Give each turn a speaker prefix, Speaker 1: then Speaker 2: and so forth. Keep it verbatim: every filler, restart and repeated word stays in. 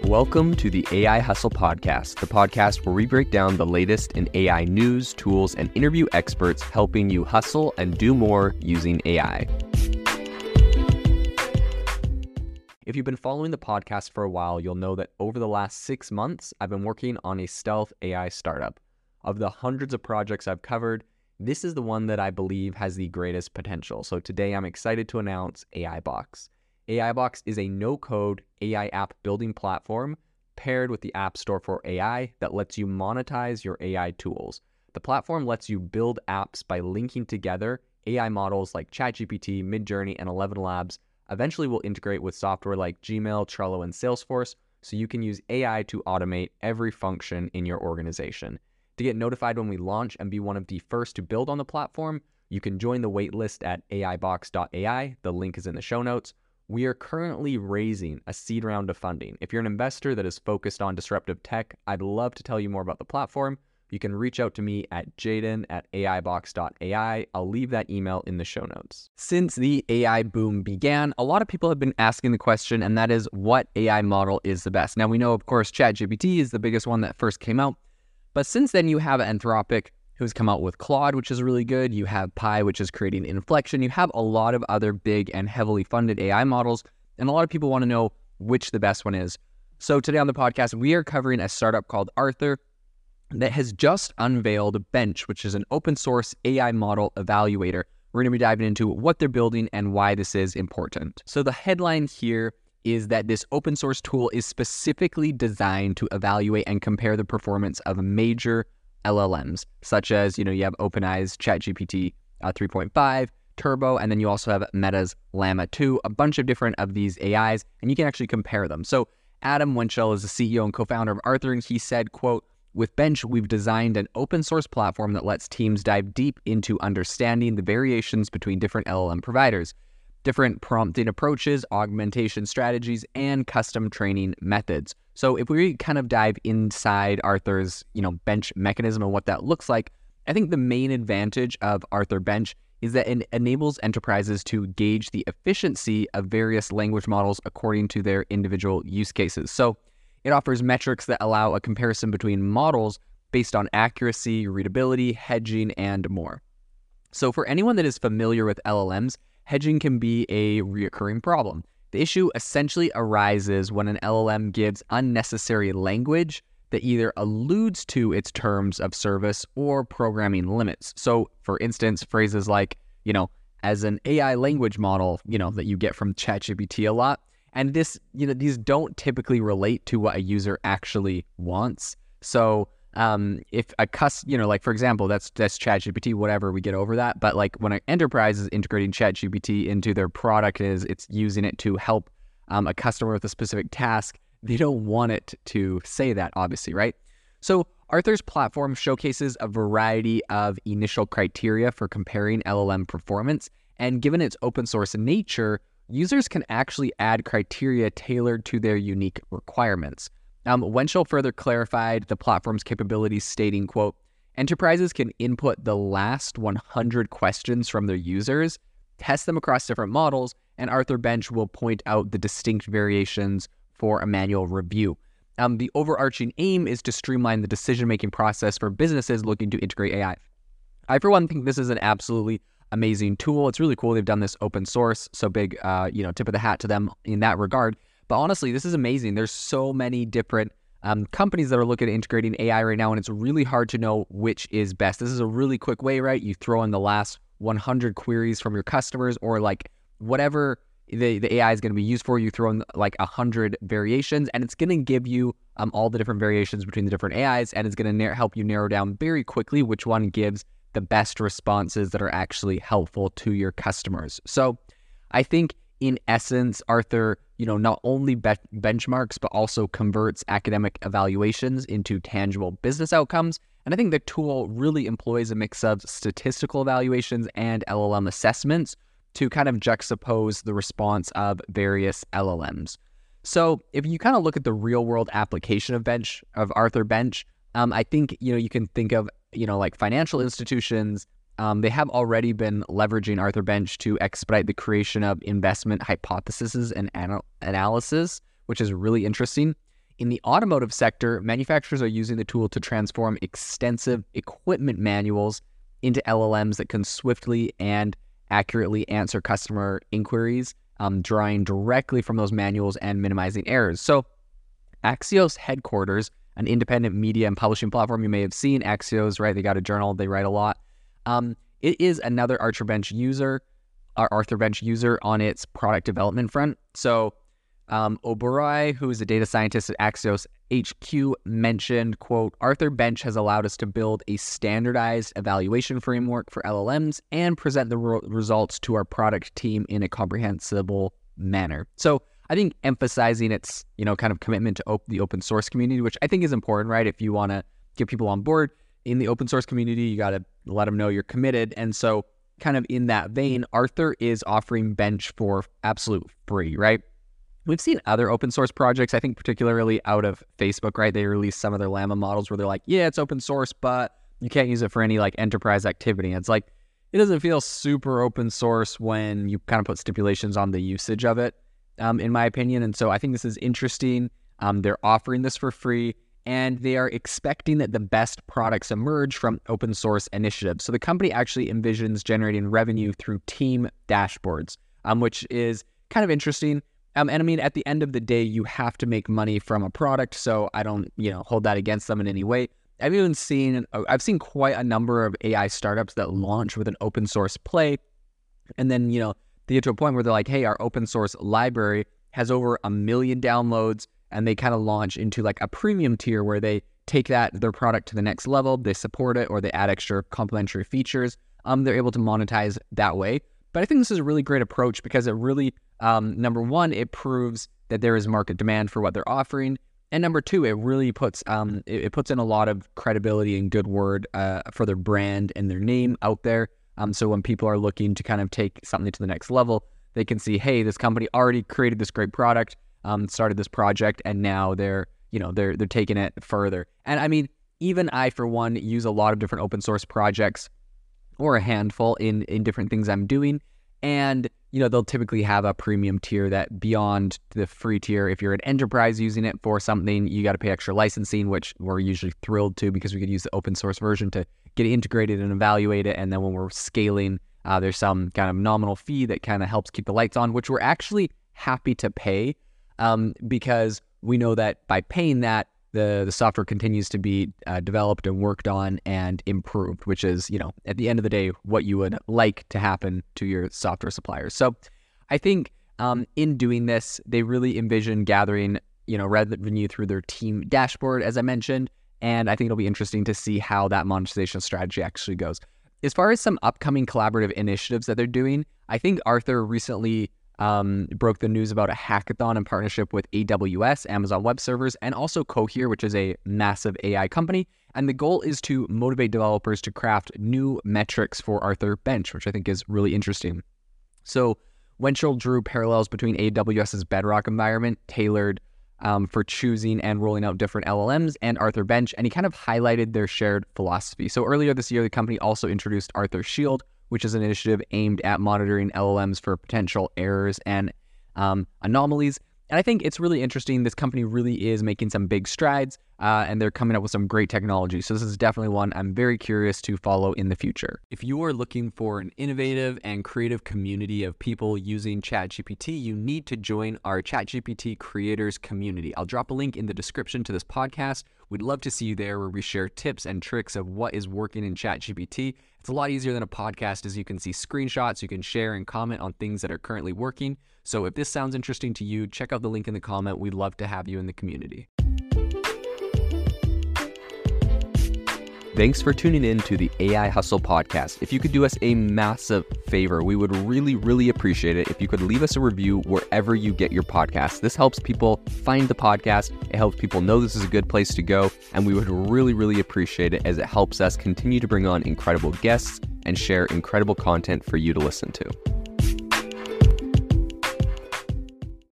Speaker 1: Welcome to the A I Hustle Podcast, the podcast where we break down the latest in A I news, tools, and interview experts helping you hustle and do more using A I. If you've been following the podcast for a while, you'll know that over the last six months, I've been working on a stealth A I startup. Of the hundreds of projects I've covered, this is the one that I believe has the greatest potential. So today I'm excited to announce AIBox. AIBox is a no-code A I app building platform paired with the App Store for A I that lets you monetize your A I tools. The platform lets you build apps by linking together A I models like ChatGPT, Midjourney, and Eleven Labs. Eventually will integrate with software like Gmail, Trello, and Salesforce, so you can use A I to automate every function in your organization. To get notified when we launch and be one of the first to build on the platform, you can join the waitlist at A I box dot A I. The link is in the show notes. We are currently raising a seed round of funding. If you're an investor that is focused on disruptive tech, I'd love to tell you more about the platform. You can reach out to me at jaden at A I box dot A I. I'll leave that email in the show notes. Since the A I boom began, a lot of people have been asking the question, and that is, what A I model is the best? Now, we know, of course, ChatGPT is the biggest one that first came out, but since then you have Anthropic, who's come out with Claude, which is really good. You have Pi, which is creating Inflection. You have a lot of other big and heavily funded A I models, and a lot of people want to know which the best one is. So today on the podcast, we are covering a startup called Arthur that has just unveiled Bench, which is an open source A I model evaluator. We're going to be diving into what they're building and why this is important. So the headline here is that this open source tool is specifically designed to evaluate and compare the performance of major L L Ms, such as, you know, you have OpenAI's ChatGPT uh, three point five, Turbo, and then you also have Meta's Llama two, a bunch of different of these A Is, and you can actually compare them. So Adam Wenchel is the C E O and co-founder of Arthur, and he said, quote, "With Bench, we've designed an open source platform that lets teams dive deep into understanding the variations between different L L M providers, different prompting approaches, augmentation strategies, and custom training methods." So if we kind of dive inside Arthur's, you know, Bench mechanism and what that looks like, I think the main advantage of Arthur Bench is that it enables enterprises to gauge the efficiency of various language models according to their individual use cases. So it offers metrics that allow a comparison between models based on accuracy, readability, hedging, and more. So for anyone that is familiar with L L Ms, hedging can be a reoccurring problem. The issue essentially arises when an L L M gives unnecessary language that either alludes to its terms of service or programming limits. So, for instance, phrases like, you know, as an A I language model, you know, that you get from ChatGPT a lot. And this, you know, these don't typically relate to what a user actually wants. So, Um, if a cus, you know, like for example, that's that's ChatGPT, whatever, we get over that. But like when an enterprise is integrating ChatGPT into their product, is it's using it to help um, a customer with a specific task, they don't want it to say that, obviously, right? So Arthur's platform showcases a variety of initial criteria for comparing L L M performance, and given its open source nature, users can actually add criteria tailored to their unique requirements. Um, Wenchel further clarified the platform's capabilities, stating, quote, "Enterprises can input the last one hundred questions from their users, test them across different models, and Arthur Bench will point out the distinct variations for a manual review." Um, the overarching aim is to streamline the decision-making process for businesses looking to integrate A I. I, for one, think this is an absolutely amazing tool. It's really cool they've done this open source, so big, uh, you know, tip of the hat to them in that regard. But honestly, this is amazing. There's so many different um, companies that are looking at integrating A I right now, and it's really hard to know which is best. This is a really quick way, right? You throw in the last one hundred queries from your customers, or like whatever the, the A I is going to be used for. You throw in like one hundred variations, and it's going to give you um, all the different variations between the different A Is, and it's going to na- help you narrow down very quickly which one gives the best responses that are actually helpful to your customers. So I think in essence, Arthur, you know, not only be- benchmarks, but also converts academic evaluations into tangible business outcomes. And I think the tool really employs a mix of statistical evaluations and L L M assessments to kind of juxtapose the response of various L L Ms. So if you kind of look at the real world application of Bench, of Arthur Bench, um, I think, you know, you can think of, you know, like financial institutions. Um, they have already been leveraging Arthur Bench to expedite the creation of investment hypotheses and anal- analysis, which is really interesting. In the automotive sector, manufacturers are using the tool to transform extensive equipment manuals into L L Ms that can swiftly and accurately answer customer inquiries, um, drawing directly from those manuals and minimizing errors. So Axios Headquarters, an independent media and publishing platform, you may have seen Axios, right? They got a journal, they write a lot. Um, it is another ArthurBench user, our ArthurBench user on its product development front. So um, Oberoi, who is a data scientist at Axios H Q, mentioned, quote, ArthurBench has allowed us to build a standardized evaluation framework for L L Ms and present the re- results to our product team in a comprehensible manner. So I think emphasizing its, you know, kind of commitment to op- the open source community, which I think is important, right? If you want to get people on board in the open source community, you got to let them know you're committed. And so kind of in that vein, Arthur is offering Bench for absolute free, right? We've seen other open source projects, I think particularly out of Facebook, right? They released some of their Llama models where they're like, yeah, it's open source, but you can't use it for any like enterprise activity. And it's like, it doesn't feel super open source when you kind of put stipulations on the usage of it, um, in my opinion. And so I think this is interesting. Um, they're offering this for free, and they are expecting that the best products emerge from open source initiatives. So the company actually envisions generating revenue through team dashboards, um, which is kind of interesting. Um, and I mean, at the end of the day, you have to make money from a product, so I don't, you know, hold that against them in any way. I've even seen, I've seen quite a number of A I startups that launch with an open source play, and then, you know, they get to a point where they're like, hey, our open source library has over a million downloads, and they kind of launch into like a premium tier where they take that, their product to the next level, they support it, or they add extra complementary features. Um, they're able to monetize that way. But I think this is a really great approach because it really, um, number one, it proves that there is market demand for what they're offering. And number two, it really puts um, it, it puts in a lot of credibility and good word uh, for their brand and their name out there. Um, so when people are looking to kind of take something to the next level, they can see, hey, this company already created this great product, um, started this project, and now they're, you know, they're they're taking it further. And I mean, even I, for one, use a lot of different open source projects, or a handful in in different things I'm doing. And, you know, they'll typically have a premium tier that beyond the free tier, if you're an enterprise using it for something, you got to pay extra licensing, which we're usually thrilled to because we could use the open source version to get it integrated and evaluate it. And then when we're scaling, uh, there's some kind of nominal fee that kind of helps keep the lights on, which we're actually happy to pay um, because we know that by paying that, the the software continues to be uh, developed and worked on and improved, which is, you know, at the end of the day, what you would like to happen to your software suppliers. So I think um, in doing this, they really envision gathering, you know, revenue through their team dashboard, as I mentioned, and I think it'll be interesting to see how that monetization strategy actually goes. As far as some upcoming collaborative initiatives that they're doing, I think Arthur recently Um, broke the news about a hackathon in partnership with A W S, Amazon Web Servers, and also Cohere, which is a massive A I company. And the goal is to motivate developers to craft new metrics for ArthurBench, which I think is really interesting. So Wenchel drew parallels between AWS's Bedrock environment, tailored um, for choosing and rolling out different L L Ms, and ArthurBench, and he kind of highlighted their shared philosophy. So earlier this year, the company also introduced Arthur Shield, which is an initiative aimed at monitoring L L Ms for potential errors and um, anomalies. And I think it's really interesting. This company really is making some big strides, uh, and they're coming up with some great technology. So this is definitely one I'm very curious to follow in the future. If you are looking for an innovative and creative community of people using ChatGPT, you need to join our ChatGPT creators community. I'll drop a link in the description to this podcast. We'd love to see you there, where we share tips and tricks of what is working in ChatGPT. It's a lot easier than a podcast, as you can see screenshots, you can share and comment on things that are currently working. So if this sounds interesting to you, check out the link in the comment. We'd love to have you in the community. Thanks for tuning in to the A I Hustle podcast. If you could do us a massive favor, we would really, really appreciate it if you could leave us a review wherever you get your podcasts. This helps people find the podcast. It helps people know this is a good place to go. And we would really, really appreciate it, as it helps us continue to bring on incredible guests and share incredible content for you to listen to.